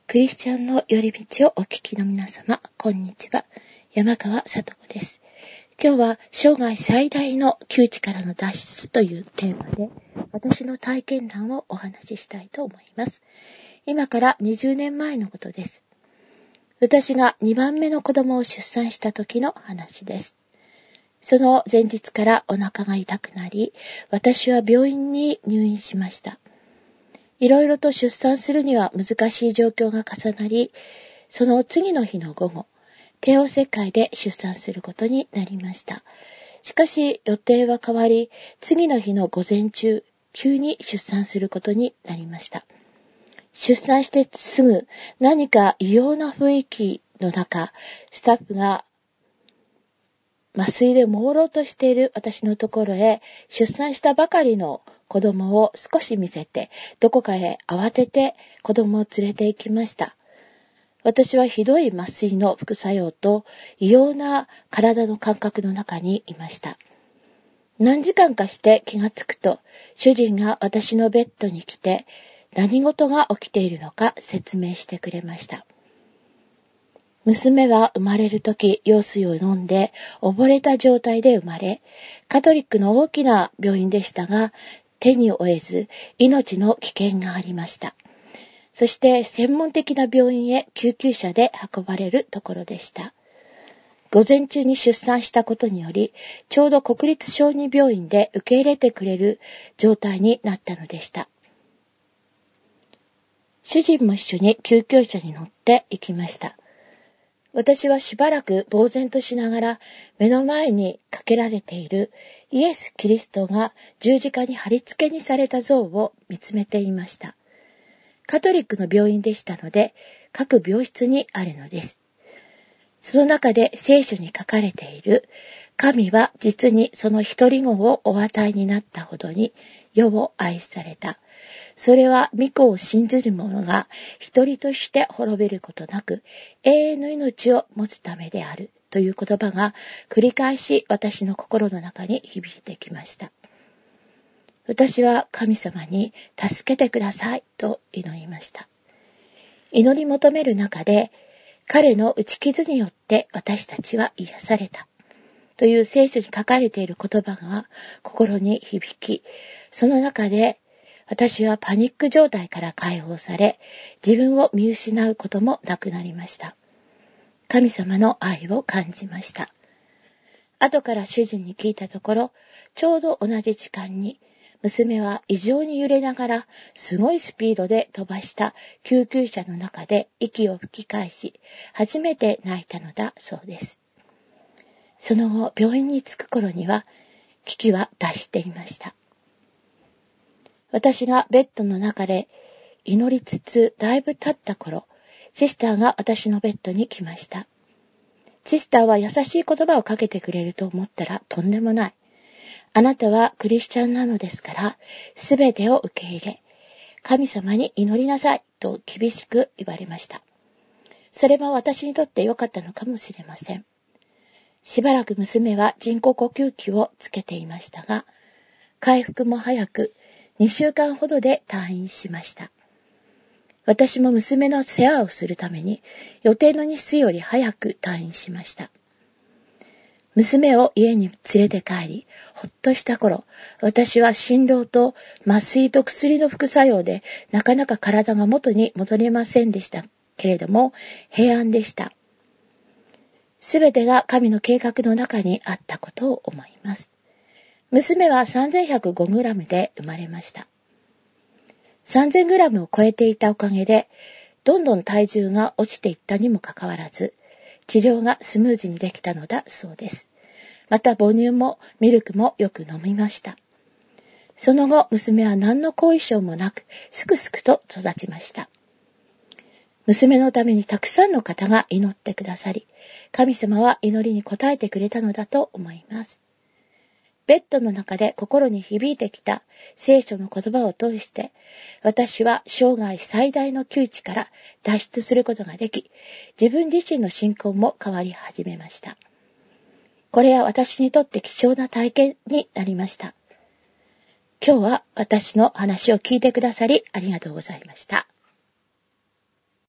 クリスチャンの寄り道をお聞きの皆様、こんにちは。山川さと子です。今日は生涯最大の窮地からの脱出というテーマで、私の体験談をお話ししたいと思います。今から20年前のことです。私が2番目の子供を出産した時の話です。その前日からお腹が痛くなり、私は病院に入院しました。いろいろと出産するには難しい状況が重なり、その次の日の午後、帝王切開で出産することになりました。しかし予定は変わり、次の日の午前中、急に出産することになりました。出産してすぐ何か異様な雰囲気の中、スタッフが麻酔で朦朧としている私のところへ出産したばかりの子供を少し見せて、どこかへ慌てて子供を連れて行きました。私はひどい麻酔の副作用と異様な体の感覚の中にいました。何時間かして気がつくと、主人が私のベッドに来て、何事が起きているのか説明してくれました。娘は生まれるとき、羊水を飲んで溺れた状態で生まれ、カトリックの大きな病院でしたが、手に負えず命の危険がありました。そして専門的な病院へ救急車で運ばれるところでした。午前中に出産したことにより、ちょうど国立小児病院で受け入れてくれる状態になったのでした。主人も一緒に救急車に乗って行きました。私はしばらく呆然としながら目の前にかけられているイエス・キリストが十字架に貼り付けにされた像を見つめていました。カトリックの病院でしたので、各病室にあるのです。その中で聖書に書かれている、神は実にその一人子をお与えになったほどに世を愛された。それは御子を信ずる者が一人として滅びることなく永遠の命を持つためであるという言葉が繰り返し私の心の中に響いてきました。私は神様に助けてくださいと祈りました。祈り求める中で彼の打ち傷によって私たちは癒されたという聖書に書かれている言葉が心に響き、その中で私はパニック状態から解放され、自分を見失うこともなくなりました。神様の愛を感じました。後から主人に聞いたところ、ちょうど同じ時間に、娘は異常に揺れながら、すごいスピードで飛ばした救急車の中で息を吹き返し、初めて泣いたのだそうです。その後、病院に着く頃には、危機は脱していました。私がベッドの中で祈りつつだいぶ経った頃、シスターが私のベッドに来ました。シスターは優しい言葉をかけてくれると思ったらとんでもない。あなたはクリスチャンなのですから、すべてを受け入れ、神様に祈りなさいと厳しく言われました。それも私にとって良かったのかもしれません。しばらく娘は人工呼吸器をつけていましたが、回復も早く、2週間ほどで退院しました。私も娘の世話をするために予定の日数より早く退院しました。娘を家に連れて帰り、ほっとした頃、私は心労と麻酔と薬の副作用でなかなか体が元に戻れませんでしたけれども、平安でした。すべてが神の計画の中にあったことを思います。娘は 3105g で生まれました。3000g を超えていたおかげで、どんどん体重が落ちていったにもかかわらず、治療がスムーズにできたのだそうです。また母乳もミルクもよく飲みました。その後、娘は何の後遺症もなく、すくすくと育ちました。娘のためにたくさんの方が祈ってくださり、神様は祈りに応えてくれたのだと思います。ベッドの中で心に響いてきた聖書の言葉を通して、私は生涯最大の窮地から脱出することができ、自分自身の信仰も変わり始めました。これは私にとって貴重な体験になりました。今日は私の話を聞いてくださりありがとうございました。